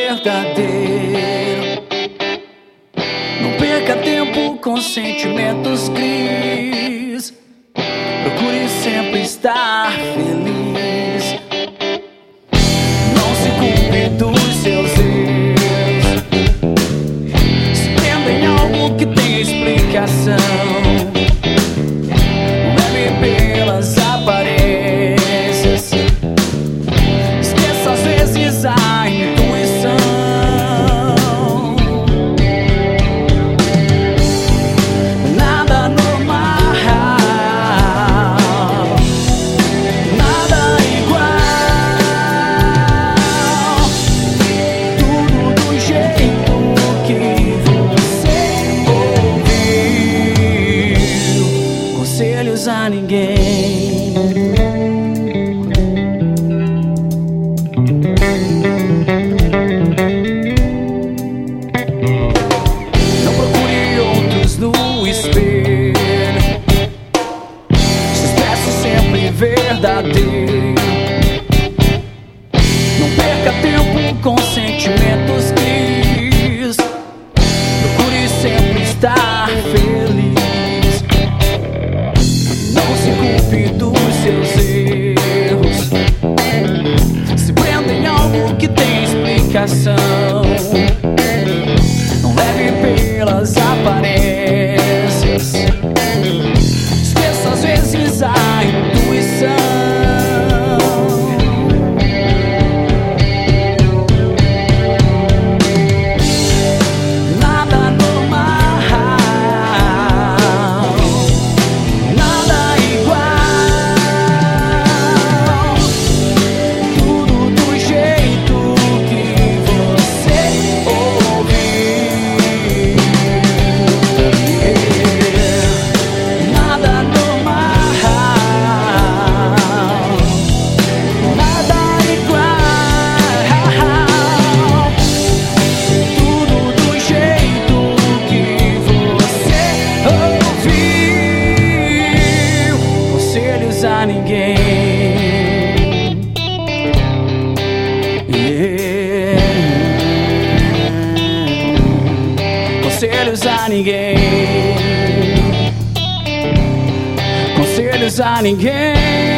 verdadeiro. Não perca tempo com sentimentos gris. Procure sempre estar feliz. Não se culpe dos seus erros. Se prenda em algo que tem explicação. Leve pelas aparências. Esqueça às vezes a intuição. Nada normal, nada igual. Tudo do jeito que você ouviu. Conselhos a ninguém. Não procure outros no espelho. Se expresse sempre verdadeiro. Não perca tempo com sentimentos gris. Procure sempre estar feliz. Não se culpe dos seus erros. Se prenda em algo que tem explicação. Não leve pelas aparências. Esqueça às vezes a intuição. Nada normal, nada igual. Tudo do jeito que você ouviu. Nada normal, nada igual. Tudo do jeito que você ouviu. Conselhos a ninguém. Conselhos a ninguém. Conselhos a ninguém.